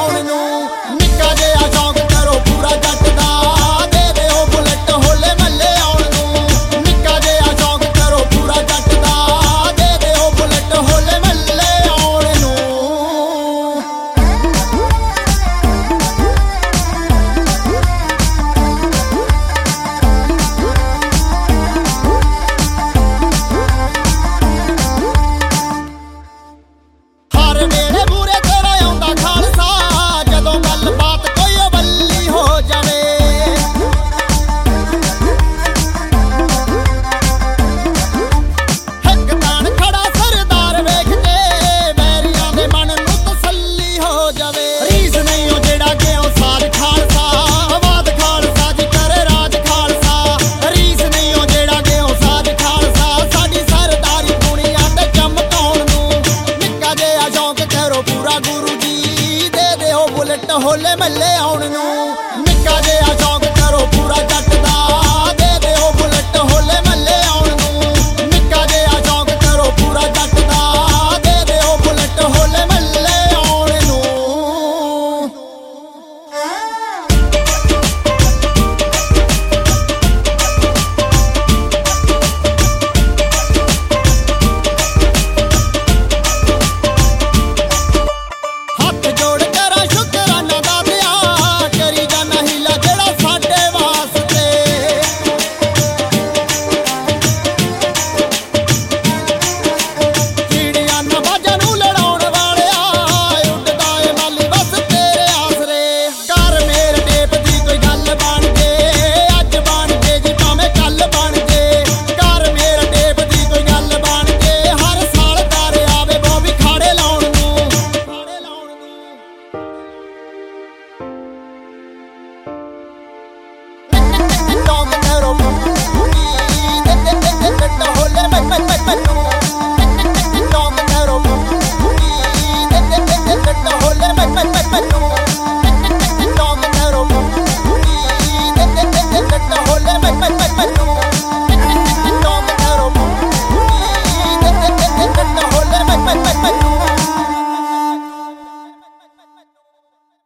ਆਉਣ ਨੂੰ। ਨਿੱਕਾ ਜਿਹਾ ਸ਼ੌਂਕ ਕਰੋ ਪੂਰਾ ਜੱਟ ਦਾ, ਦੇ ਦਿਓ ਬੁਲਟ ਹੋਲੇ ਮਹੱਲੇ ਆਉਣ ਨੂੰ। ਨਿੱਕਾ ਜਿਹਾ ਸ਼ੌਂਕ ਕਰੋ ਪੂਰਾ ਜੱਟ ਦਾ, ਦੇ ਦਿਓ ਬੁਲਟ ਹੋਲੇ ਮਹੱਲੇ ਆਉਣ ਨੂੰ। ਹਰ ਵੇਲੇ ਮੂਹਰੇ ਤੇਰਾ ਆਉਂਦਾ ਖਾਲਸਾ, ਜਦੋਂ ਗੱਲਬਾਤ ਕੋਈ ਅਵੱਲੀ ਹੋ ਜਾਵੇ। ਇੱਕ ਤਾਣ ਖੜਾ ਸਰਦਾਰ ਵੇਖ ਕੇ, ਵੈਰੀਆਂ ਦੇ ਮਨ ਨੂੰ ਤਸੱਲੀ ਹੋ ਜਾਵੇ। ਰੀਸ ਨਹੀਂ ਉਹ ਜਿਹੜਾ ਗਿਓ ਸਾਜ ਖਾਲਸਾ, ਆਵਾਜ਼ ਖਾਲਸਾ ਜੀ ਕਰੇ ਰਾਜ ਖਾਲਸਾ। ਰੀਸ ਨਹੀਂ ਉਹ ਜਿਹੜਾ ਗਿਓ ਸਾਜ ਖਾਲਸਾ, ਸਾਡੀ ਸਰਦਾਰੀ ਦੁਨੀਆ ਤੇ ਚਮਕਾਉਣ ਨੂੰ। ਨਿੱਕਾ ਜਿਹਾ ਸ਼ੌਂਕ ਕਰੋ ਪੂਰਾ ਗੁਰੂ ਜੀ, ਦੇ ਦਿਓ ਬੁਲਟ ਹੋਲੇ ਮਹੱਲੇ ਆਉਣ ਨੂੰ। ਨਿੱਕਾ ਜਿਹਾ ਸ਼ੌਂਕ ਕਰੋ ਪੂਰਾ ਜੱਟ ਦਾ,